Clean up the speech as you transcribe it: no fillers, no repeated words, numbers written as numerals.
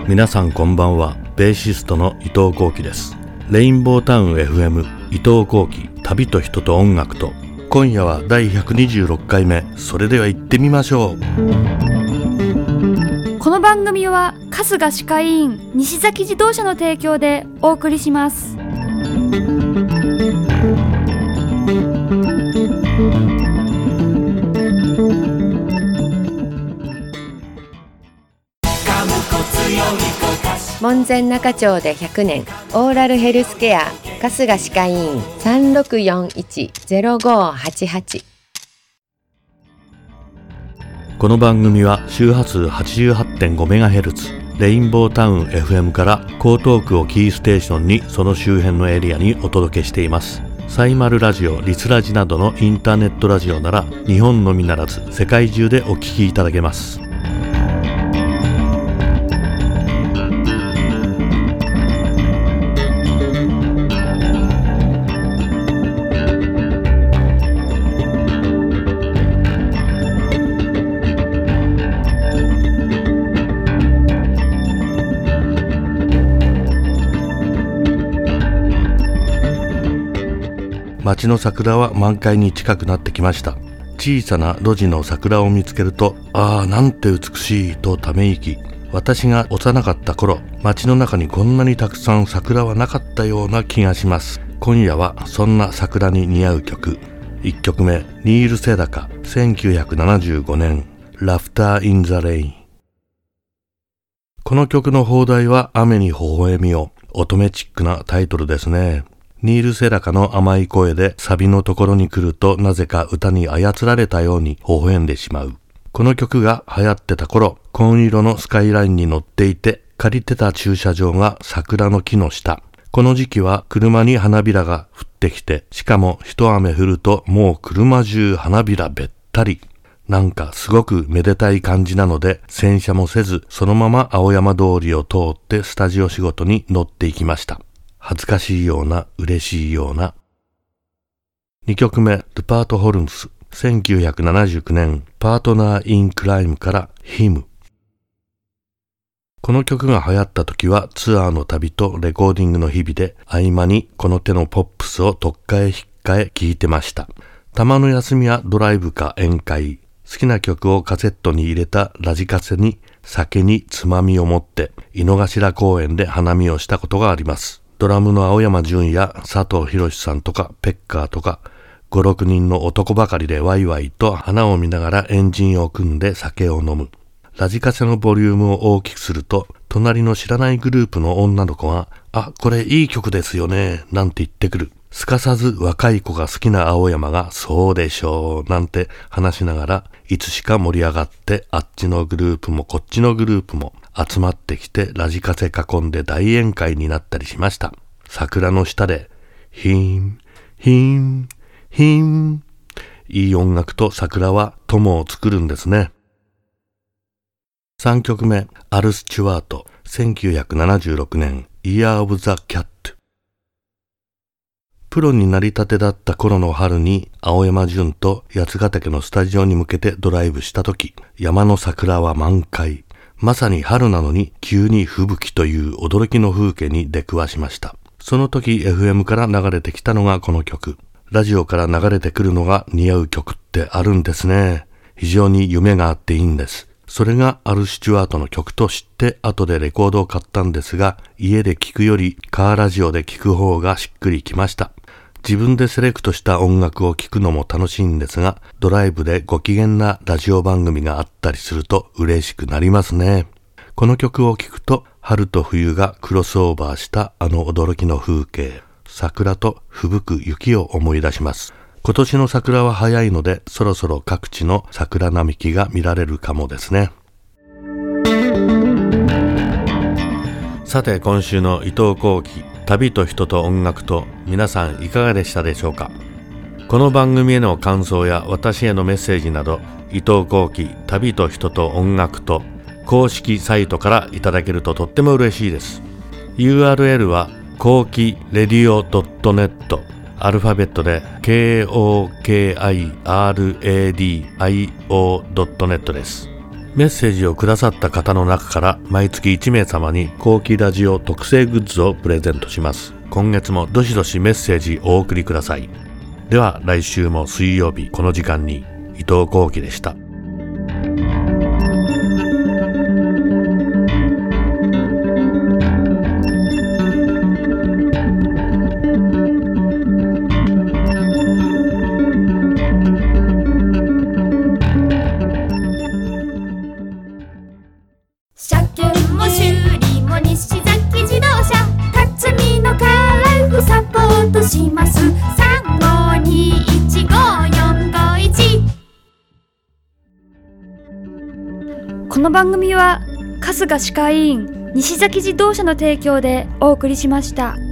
皆さんこんばんは。ベーシストの伊藤幸喜です。レインボータウン FM 伊藤幸喜、旅と人と音楽と。今夜は第126回目。それでは行ってみましょう。 この番組は春日歯科医院西崎自動車の提供でお送りします。 門前仲町で100年オーラルヘルスケア春日歯科医院 3641-0588。 この番組は周波数 88.5MHz レインボータウン FM から江東区をキーステーションにその周辺のエリアにお届けしています。サイマルラジオ、リスラジなどのインターネットラジオなら日本のみならず世界中でお聞きいただけます。街の桜は満開に近くなってきました。小さな路地の桜を見つけると、ああなんて美しいとため息。私が幼かった頃、街の中にこんなにたくさん桜はなかったような気がします。今夜はそんな桜に似合う曲。1曲目、ニール・セダカ、1975年、ラフター・イン・ザ・レイン。この曲の邦題は雨に微笑みを。乙女チックなタイトルですね。ニール・セダカの甘い声でサビのところに来るとなぜか歌に操られたように微笑んでしまう。この曲が流行ってた頃、紺色のスカイラインに乗っていて、借りてた駐車場が桜の木の下。この時期は車に花びらが降ってきて、しかも一雨降るともう車中花びらべったり。なんかすごくめでたい感じなので、洗車もせずそのまま青山通りを通ってスタジオ仕事に乗っていきました。恥ずかしいような、嬉しいような。2曲目、ルパート・ホルムス、1979年、パートナー・イン・クライムからヒム。この曲が流行った時はツアーの旅とレコーディングの日々で、合間にこの手のポップスをとっかえひっかえ聴いてました。たまの休みはドライブか宴会。好きな曲をカセットに入れたラジカセに酒につまみを持って井の頭公園で花見をしたことがあります。ドラムの青山純や佐藤博さんとかペッカーとか5、6人の男ばかりでワイワイと花を見ながらエンジンを組んで酒を飲む。ラジカセのボリュームを大きくすると隣の知らないグループの女の子があ、これいい曲ですよねなんて言ってくる。すかさず若い子が好きな青山がそうでしょうなんて話しながらいつしか盛り上がってあっちのグループもこっちのグループも集まってきてラジカセ囲んで大宴会になったりしました。桜の下でヒーン、ヒーン、ヒーン。いい音楽と桜は友を作るんですね。3曲目、アル・スチュワート、1976年、イヤー・オブ・ザ・キャット。プロになりたてだった頃の春に青山純と八ヶ岳のスタジオに向けてドライブした時、山の桜は満開。まさに春なのに急に吹雪という驚きの風景に出くわしました。その時 FM から流れてきたのがこの曲。ラジオから流れてくるのが似合う曲ってあるんですね。非常に夢があっていいんです。それがアル・スチュワートの曲と知って後でレコードを買ったんですが、家で聴くよりカーラジオで聴く方がしっくりきました。自分でセレクトした音楽を聴くのも楽しいんですが、ドライブでご機嫌なラジオ番組があったりすると嬉しくなりますね。この曲を聴くと、春と冬がクロスオーバーしたあの驚きの風景、桜と吹雪く雪を思い出します。今年の桜は早いので、そろそろ各地の桜並木が見られるかもですね。さて、今週の伊藤幸喜、旅と人と音楽と、皆さんいかがでしたでしょうか。この番組への感想や私へのメッセージなど、伊藤幸喜、旅と人と音楽と公式サイトからいただけるととっても嬉しいです。URL は幸喜レディオ .net、 アルファベットで KOKIRADIO.net です。 メッセージをくださった方の中から毎月1名様に後期ラジオ特製グッズをプレゼントします。今月もどしどしメッセージお送りください。では来週も水曜日この時間に。伊藤幸喜でした。 車検も修理も西崎自動車辰巳のカライフサポートします。35215451。この番組は春日歯科医院西崎自動車の提供でお送りしました。